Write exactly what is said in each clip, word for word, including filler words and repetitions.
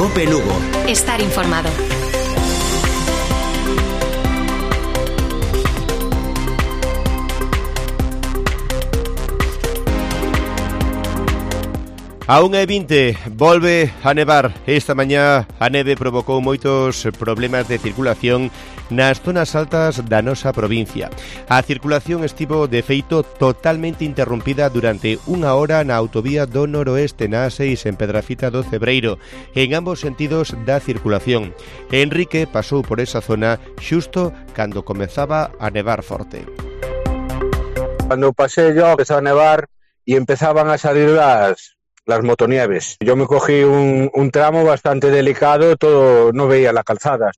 Cope Lugo. Estar informado. A unha e vinte volve a nevar. Esta mañá a neve provocou moitos problemas de circulación nas zonas altas da nosa provincia. A circulación estivo, de feito, totalmente interrompida durante unha hora na autovía do noroeste na A seis en Pedrafita do Cebreiro, en ambos sentidos da circulación. Enrique pasou por esa zona xusto cando comezaba a nevar forte. Cando pasé yo empezó a nevar y empezaban a salir las... las motonieves. Yo me cogí un, un tramo bastante delicado, todo no veía la calzada.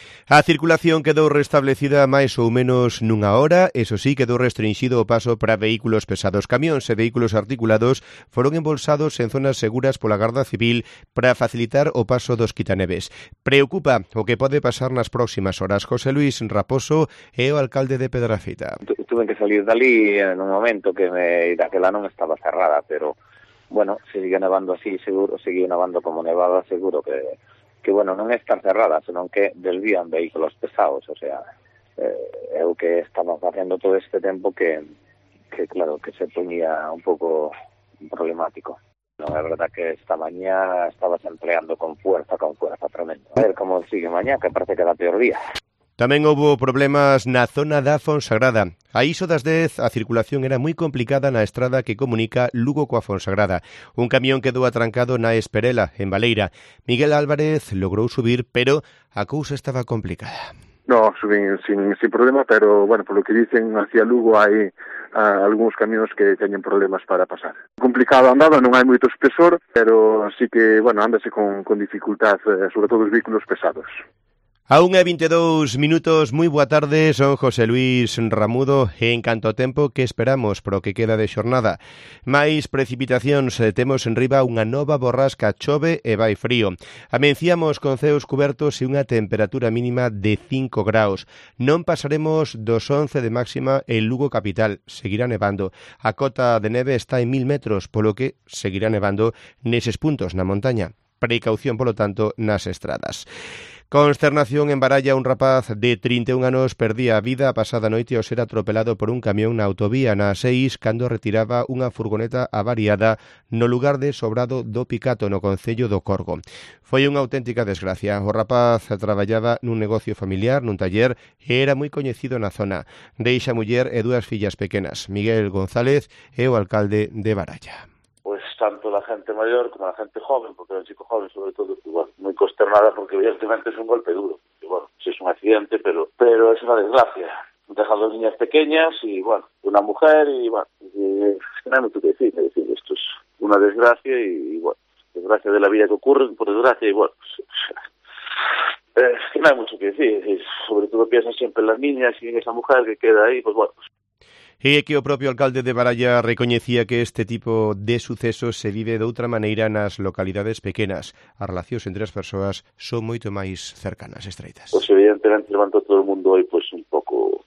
A circulación quedou restablecida máis ou menos nunha hora, eso sí, quedou restringido o paso para vehículos pesados. Camións e vehículos articulados foron embolsados en zonas seguras pola Garda Civil para facilitar o paso dos quitaneves. Preocupa o que pode pasar nas próximas horas. José Luis Raposo é o alcalde de Pedrafita. Tuve que salir dali en un momento que me, daquela non estaba cerrada, pero bueno, se sigue nevando así, seguro, sigue nevando como nevada, seguro que, que bueno, non é estar cerrada, senón que desvían vehículos pesados, o sea, eh, é o que estamos facendo todo este tempo que, que claro, que se poñía un pouco problemático. Non é verdad que esta mañá estabas empleando con fuerza, con fuerza tremendo. A ver como sigue mañá, que parece que era peor día. Tamén houbo problemas na zona da Fonsagrada. A iso das dez, a circulación era moi complicada na estrada que comunica Lugo coa Fonsagrada. Un camión quedou atrancado na Esperela, en Baleira. Miguel Álvarez logrou subir, pero a cousa estaba complicada. No, subín sin, sin problema, pero, bueno, por lo que dicen, hacia Lugo hai uh, algúns camións que teñen problemas para pasar. Complicado andaba, non hai moito espesor, pero sí que, bueno, ándase con, con dificultad, eh, sobre todo os vehículos pesados. A unha e vinte e dous minutos, moi boa tarde, son José Luis Ramudo e en canto ao tempo que esperamos pro que queda de xornada. Mais precipitacións, temos en riba unha nova borrasca, chove e vai frío. Amenciamos con ceos cubertos e unha temperatura mínima de cinco graus. Non pasaremos dos once de máxima en Lugo capital, seguirá nevando. A cota de neve está en mil metros, polo que seguirá nevando neses puntos na montaña. Precaución, polo tanto, nas estradas. Consternación en Baralla, un rapaz de trinta e un anos perdía a vida a pasada noite ao ser atropelado por un camión na autovía na A seis cando retiraba unha furgoneta avariada no lugar de Sobrado do Picato, no concello do Corgo. Foi unha auténtica desgracia. O rapaz traballaba nun negocio familiar, nun taller, e era moi coñecido na zona. Deixa muller e dúas fillas pequenas. Miguel González é o alcalde de Baralla. Pues tanto la gente mayor como la gente joven, porque el chico joven sobre todo, igual, muy consternada porque evidentemente es un golpe duro. Y bueno, sí es un accidente, pero pero es una desgracia. Deja dos niñas pequeñas y bueno, una mujer y bueno, y, es que no hay mucho que decir, es decir, esto es una desgracia y, y bueno, desgracia de la vida que ocurre, por desgracia y bueno, pues, eh, es que no hay mucho que decir, es, sobre todo piensas siempre en las niñas y en esa mujer que queda ahí, pues bueno, pues, E que o propio alcalde de Baralla recoñecía que este tipo de sucesos se vive de outra maneira nas localidades pequenas. As relacións entre as persoas son moito máis cercanas, estreitas. Pues evidentemente levantou todo o mundo hoy pues un pouco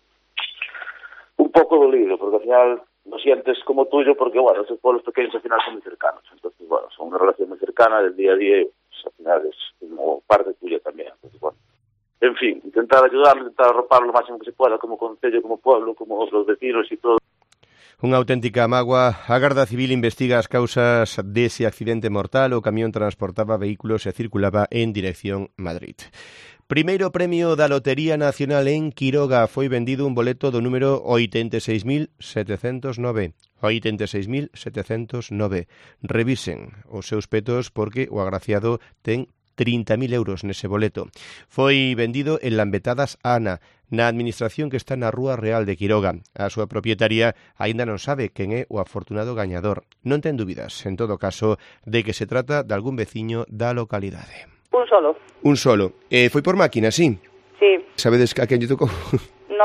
un pouco dolido, porque al final lo sientes como tuyo, porque bueno, esos pueblos pequeños al final son muy cercanos, entonces bueno, son una relación muy cercana del día a día y pues, al final es como parte tuya también, entonces bueno. En fin, intentar ayudarlo, intentar arroparlo lo máximo que se pueda, como concello, como pueblo, como los vecinos y todo. Unha auténtica mágoa. A Garda Civil investiga as causas dese accidente mortal. O camión transportaba vehículos e circulaba en dirección Madrid. Primeiro premio da Lotería Nacional en Quiroga. Foi vendido un boleto do número oitenta e seis mil setecentos nove. oitenta e seis mil setecentos nove. Revisen os seus petos porque o agraciado ten trinta mil euros nese boleto. Foi vendido en Lambetadas Ana, na administración que está na Rúa Real de Quiroga. A súa propietaria aínda non sabe quen é o afortunado gañador. Non ten dúbidas, en todo caso, de que se trata de algún veciño da localidade. Un solo. Un solo. Eh, foi por máquina, sí? Sí. Sabedes a quen lle tocou? No.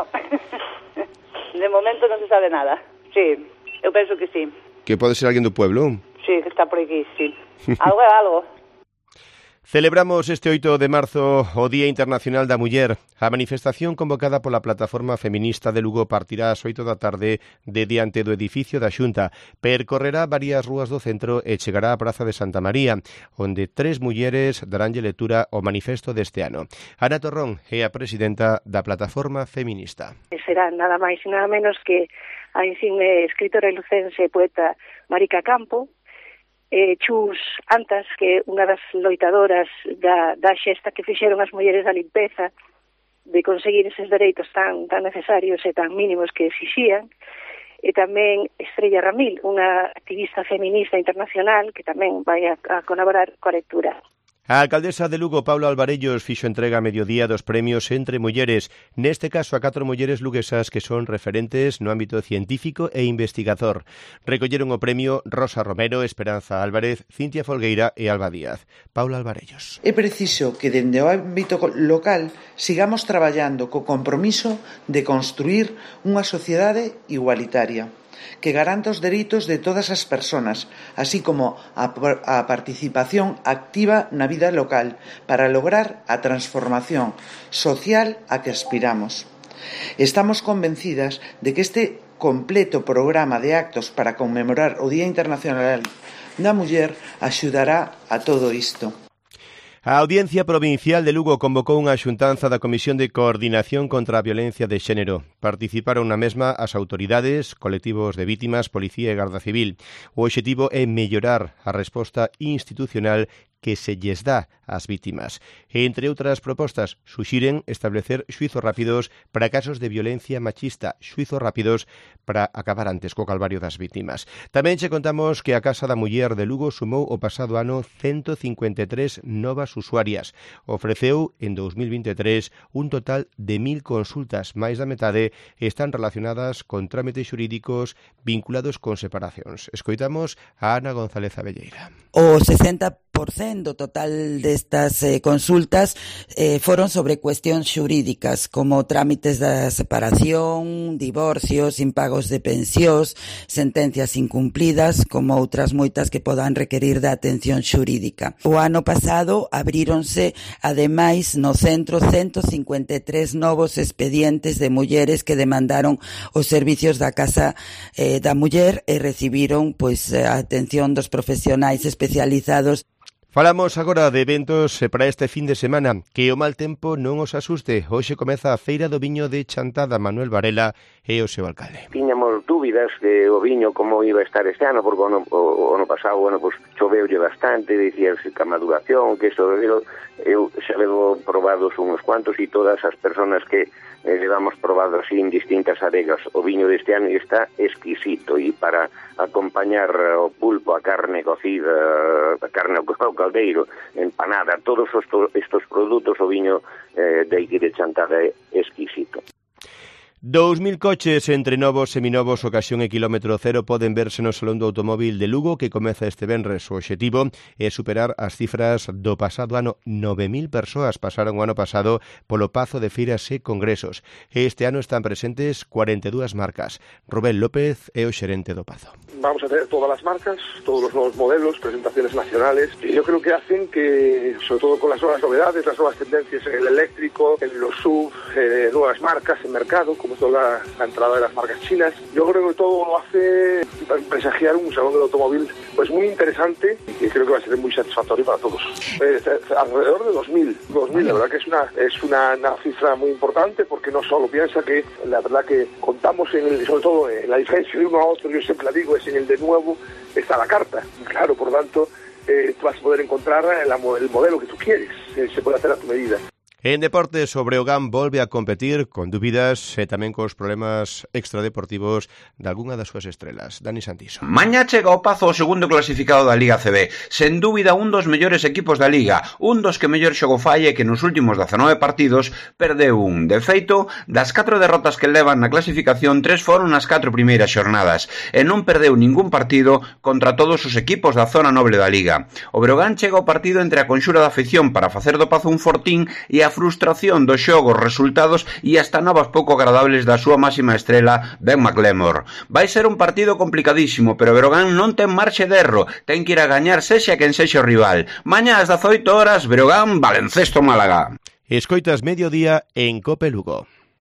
De momento non se sabe nada. Sí, eu penso que sí. Que pode ser alguén do pueblo? Sí, que está por aquí, sí. Algo é algo. Celebramos este oito de marzo o Día Internacional da Muller. A manifestación convocada pola Plataforma Feminista de Lugo partirá ás oito da tarde de diante do edificio da Xunta. Percorrerá varias rúas do centro e chegará á Praza de Santa María, onde tres mulleres daránlle lectura ao manifesto deste ano. Ana Torrón é a presidenta da Plataforma Feminista. Será nada máis e nada menos que a insigne escritora lucense e poeta Marica Campo, Eh, Chus Antas, que é unha das loitadoras da, da xesta que fixeron as mulleres da limpeza de conseguir eses dereitos tan, tan necesarios e tan mínimos que exixían, e tamén Estrella Ramil, unha activista feminista internacional que tamén vai a, a colaborar coa lectura. A alcaldesa de Lugo, Paula Alvarellos, fixo entrega a mediodía dos premios entre mulleres, neste caso a catro mulleres luguesas que son referentes no ámbito científico e investigador. Recolleron o premio Rosa Romero, Esperanza Álvarez, Cintia Folgueira e Alba Díaz. Paula Alvarellos. É preciso que dende o ámbito local sigamos traballando co compromiso de construir unha sociedade igualitaria, que garanta os dereitos de todas as persoas, así como a, a participación activa na vida local para lograr a transformación social a que aspiramos. Estamos convencidas de que este completo programa de actos para conmemorar o Día Internacional da Muller axudará a todo isto. A Audiencia Provincial de Lugo convocou unha xuntanza da Comisión de Coordinación contra a Violencia de Xénero. Participaron na mesma as autoridades, colectivos de vítimas, policía e garda civil. O obxectivo é mellorar a resposta institucional que se lles dá ás vítimas. E, entre outras propostas, suxiren establecer xuizos rápidos para casos de violencia machista, xuizos rápidos para acabar antes co calvario das vítimas. Tamén che contamos que a Casa da Muller de Lugo sumou o pasado ano ciento cincuenta e tres novas usuarias. Ofreceu en dous mil vinte e tres un total de mil consultas, máis da metade están relacionadas con trámites xurídicos vinculados con separacións. Escoitamos a Ana González Abelleira. O sesenta por cento total destas eh, consultas eh, foron sobre cuestións xurídicas, como trámites da separación, divorcios, impagos de pensións, sentencias incumplidas, como outras moitas que podan requerir da atención xurídica. O ano pasado abríronse, ademais, no centro ciento cincuenta e tres novos expedientes de mulleres que demandaron os servicios da Casa eh, da Muller e recibiron pois a atención dos profesionais especializados. Falamos agora de eventos para este fin de semana. Que o mal tempo non os asuste. Hoxe comeza a Feira do Viño de Chantada. Manuel Varela e o seu alcalde. Tiñamos dúbidas de o viño como iba a estar este ano, porque o ano, o, o ano pasado, bueno, pues, choveulle bastante, dicíase que a maduración, que isto, eu, eu xa levo probados uns cuantos e todas as personas que eh, levamos probado así en distintas adegas. O viño deste ano está exquisito e para acompañar o pulpo, a carne cocida, a carne ao caldeiro, empanada, todos estos produtos, o viño eh, de aquí de Chantada é exquisito. Dous mil coches entre novos, seminovos, ocasión e kilómetro cero poden verse no Salón do Automóvil de Lugo que comeza este venres. O obxectivo é superar as cifras do pasado ano. nove mil persoas pasaron o ano pasado polo Pazo de Feiras e Congresos. Este ano están presentes cuarenta e dúas marcas. Rubén López é o xerente do Pazo. Vamos a tener todas las marcas, todos los nuevos modelos, presentaciones nacionales, y yo creo que hacen que, sobre todo con las nuevas novedades, las nuevas tendencias en el eléctrico, en los S U V, eh, nuevas marcas en mercado, como toda la, la entrada de las marcas chinas, yo creo que todo lo hace presagiar un salón del automóvil pues muy interesante y que creo que va a ser muy satisfactorio para todos. Eh, alrededor de dos mil, dos mil, la verdad que es una es una, una cifra muy importante, porque no solo piensa que la verdad que contamos en el, sobre todo en la diferencia de uno a otro, yo siempre la digo, es en el de nuevo está la carta, claro, por tanto eh, tú vas a poder encontrar el, el modelo que tú quieres, eh, se puede hacer a tu medida. En deportes, o Breogán volve a competir con dúbidas e tamén cos problemas extradeportivos de algunha das súas estrelas. Dani Santiso. Mañá chega ao Pazo o segundo clasificado da Liga C B. Sen dúbida un dos mellores equipos da Liga, un dos que mellor xogo fai e que nos últimos dezanove partidos perdeu un. De feito, das catro derrotas que levan na clasificación, tres foron nas catro primeiras xornadas e non perdeu ningún partido contra todos os equipos da zona noble da Liga. O Breogán chega ao partido entre a conxura da afición para facer do Pazo un fortín e a frustración do xogo, os resultados e hasta novas pouco agradables da súa máxima estrela, Ben McLemore. Vai ser un partido complicadísimo, pero Breogán non ten marxe de erro, ten que ir a gañar sexa quen sexa o rival. Mañá ás dezaoito horas, Breogán, Baloncesto Málaga. Escoitas Mediodía en Cope Lugo.